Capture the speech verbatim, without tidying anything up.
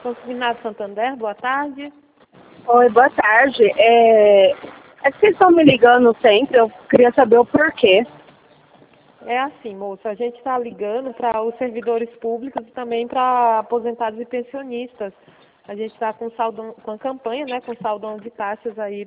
Consignado Santander, boa tarde. Oi, boa tarde. É, é que vocês estão me ligando sempre, eu queria saber o porquê. É assim, moça, a gente está ligando para os servidores públicos e também para aposentados e pensionistas. A gente está com, saldão, com a campanha, né, com saldão de taxas aí